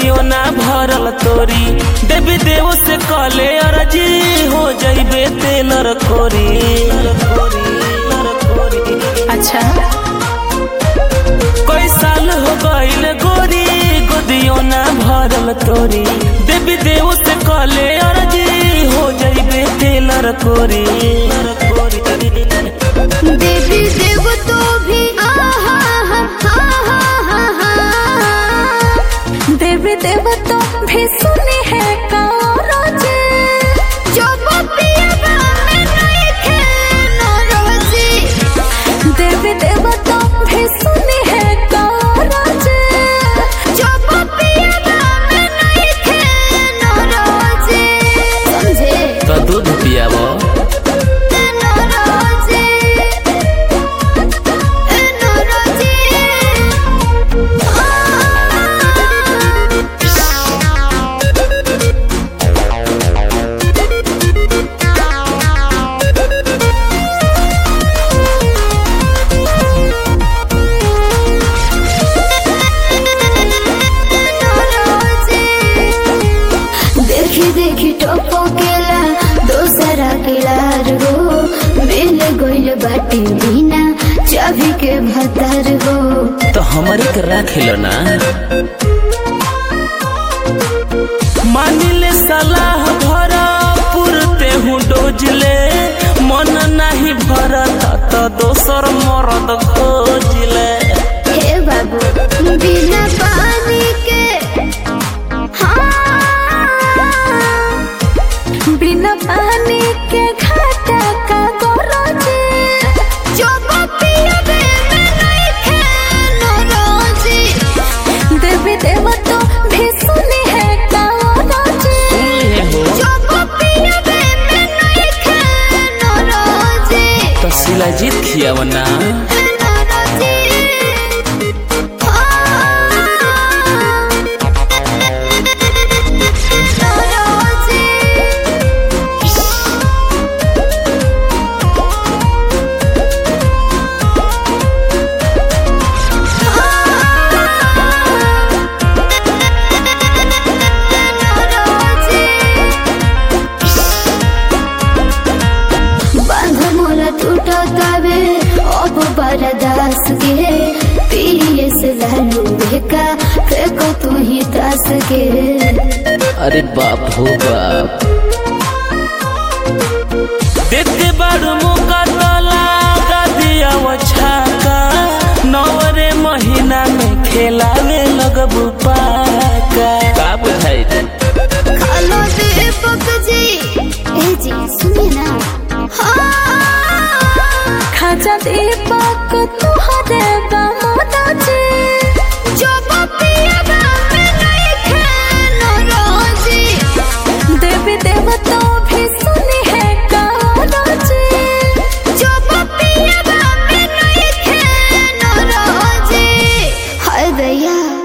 गोदियो ना भरल तोरी। देवी देव से कले अर्जी हो जाइबे तेलर खोरी। अच्छा कोई साल हो गईल गोरी गोदियो ना भरल तोरी। देवी देव से कले अर्जी हो जाइबे तेलर खोरी। देवी देव तो भी देवी देव तो भी सुनी है कारोजे जो बपिया में नहीं खेनो रोजी। देवी देव तो भी सुनी है कारोजे जो बपिया में नहीं खेनो रोजी। समझे तो दूध पियावो। देखी टोपो केला दोसरा केलार हो। मिल गइल बाटी बिना चाबी के भतर हो। तो हमारे के राखिलो ना। मानिले सलाह भरा पुरते हूँ डोजले। मन नहीं भरता तो दोसर मरद खोजले। हे बाबू बिना पानी के बिना पानी के घाटा का गोरोजी जो बपिया में नहीं खेनो रोजी। देवी देव तो भी सुनी है कारोजी जो बपिया में नहीं खेनो रोजी। तो शिलाजीत खियावना। अब बरदास के पिए से लालू बेका फेंको तू ही दास के। अरे बाप हो बाप देते बड़ मौका तो लगा दिया वो छाका। नवरे महीना में खेलावे लगबू पाका। का बुझाई खालो दीपक जी ए जी सुनिए ना। खाजा दीपक तुहरे बामोदा जी जो बपिया में नहीं खेनो रोजी। देवी देव तो भी सुनी है कारोजी जो बपिया में नहीं खेनो रोजी। हाय भैया।